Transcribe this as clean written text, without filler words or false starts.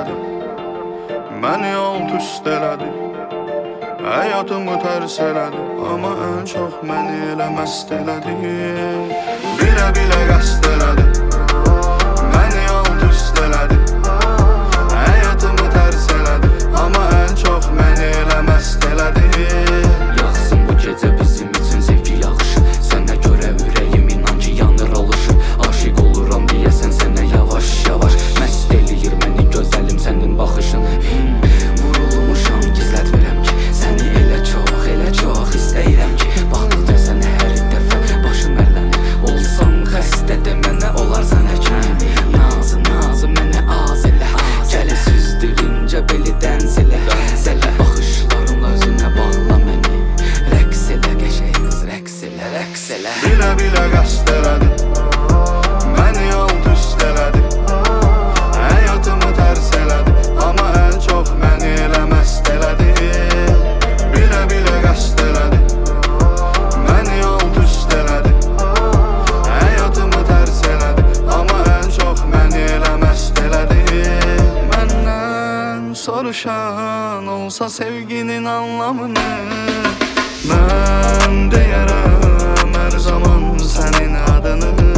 elədi, məni alt üst elədi, həyatımı tərs elədi, amma ən çox məni elə məst elədi. Bilə-bilə qəsd elədi, məni alt üst elədi, həyatımı tərs elədi, amma ən çox məni elə məst elədi. Yaxsın bu gecə bizim üçün zevki yaxşı, sənə görə ürəyim inan ki yanır alışı. Aşiq oluram deyəsən sənə yavaş yavaş, məst eləyir məni gözəlim sənin baxışın. Vurulmuşam gizlətmirəm ki, səni elə çox istəyirəm ki, baxdıqca sənə hər dəfə başım ərlənir. Olsam xəstə de mənə olarsan həkim, nazı mənə az elə, gəli süzdürüncə belidən zələ, zələ baxışlarımla özünə bağla məni, rəqs elə qəşəng qız, rəqs elə. Bilə-bilə qəsd elədi, məni alt üst elədi, həyatımı tərs elədi, amma ən çox məni elə məst elədi. Bilə-bilə qəsd elədi, məni alt üst elədi, həyatımı tərs elədi, amma ən çox məni elə məst elədi. Məndən soruşan olsa sevginin anlamını, mən deyərəm hər zaman sənin adını.